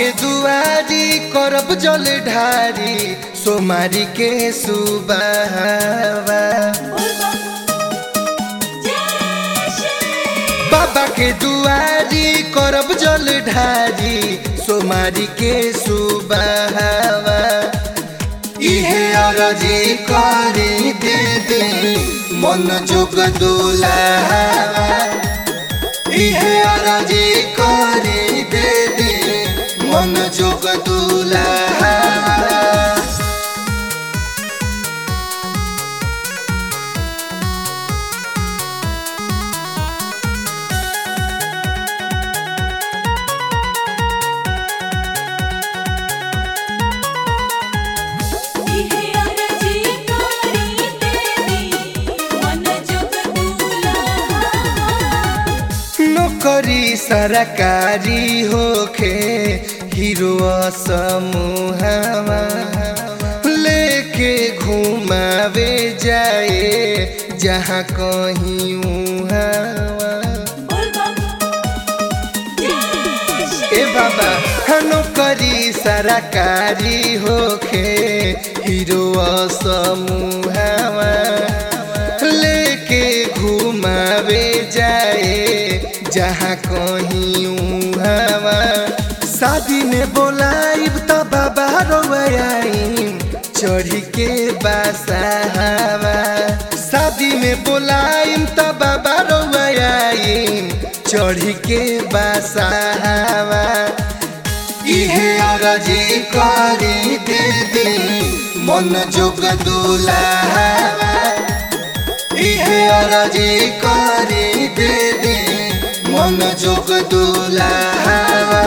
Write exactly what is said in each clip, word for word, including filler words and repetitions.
के दुआरी करब जल ढारी सोमारी के सुबहवा। बाबा के दुआरी करब जल ढारी सोमारी के सुबहवा। इहे अरजी करी दे दे मन जोग दुल्हवा। इहे अरजी करी दे दे मन जोग दुल्हवा। नौकरी सरकारी होखे हीरो समूहवा लेके घुमावे जाए जहाँ कहीं उहावा। ए बाबा नौकरी सरकारी होखे हीरो समूहवा लेके घुमावे जाए जहाँ कहीं उहावा। शादी में बोलाइब त बाबा रोवाइम चढ़ी के बासावा। शादी में बोलाइम त बाबा रोवाइम चढ़ी के बासावा। इहे अरजी करी दे दे मन जोग दुल्हवा। इहे अरजी करी दे दे मन जोग दुल्हवा।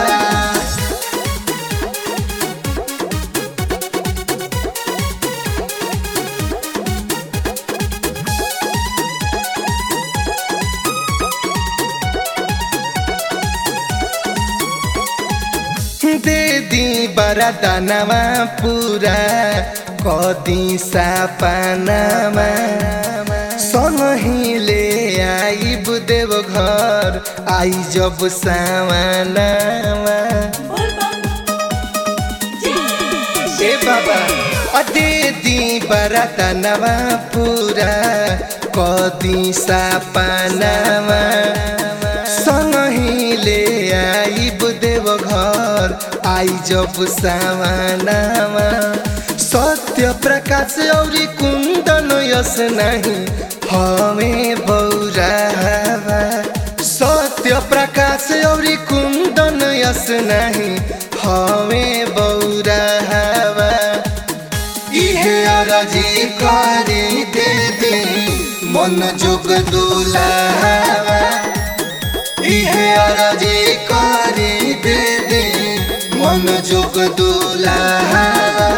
दे दी बरदानवा पूरा कदी सपनावा। संगही ले आइब देव घर आई जब सावनावा। ए बाबा अदे दी बरदानवा पूरा कदी सपनावा। संगही ले आइब देव घर आई जब सावनावा। सत्य प्रकाश औरी कुंदन यस नहीं हमें बौरावा। सत्य प्रकाश औरी कुंदन यस नहीं हमें बौरावा। इहे अरजी करी दे दे मन जोग दुल्हवा। इहे अरजी करी दे दे मन जोग दुल्हवा।